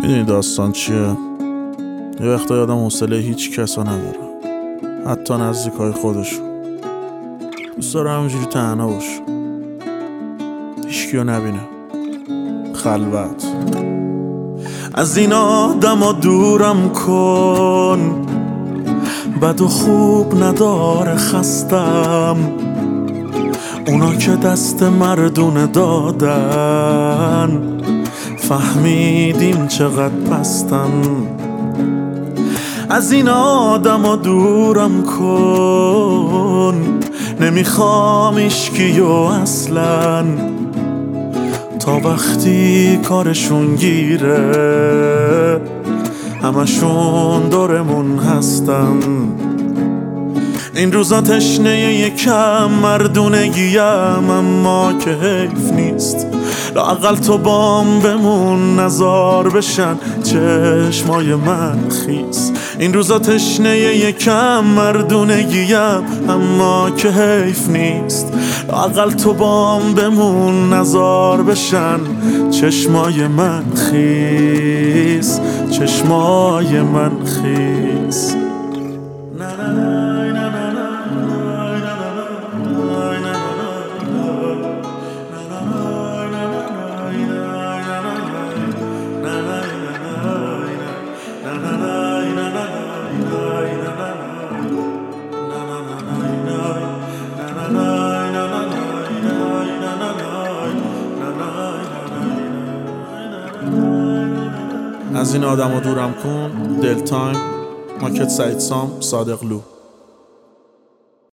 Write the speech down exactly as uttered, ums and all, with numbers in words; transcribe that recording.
میدونی داستان چیه؟ یه وقتا یادم حوصله هیچ کسا نداره، حتی نزدیکای خودشو. دوست داره همونجوری تنها باشه، هیچکیو نبینه، خلوت. از این آدما دورم کن، بد و خوب نداره خستم. اونا که دست مردونه دادن، فهمیدیم چقدر پستن. از این آدما دورم کن، نمیخوام ایشکیو اصلا. تا وقتی کارشون گیره همشون دورمون هستن. این روزا تشنه یکم مردونگیم، اما که حیف نیست لااقل تو بام بمون، نزار بشن چشمای من خیس. این روزا تشنه یکم مردونگیم، اما که حیف نیست لااقل تو بام بمون، نزار بشن چشمای من خیس، چشمای من خیس. از این آدم رو دورم کن. دل تایم، ماکت سعید سام، صادق لو.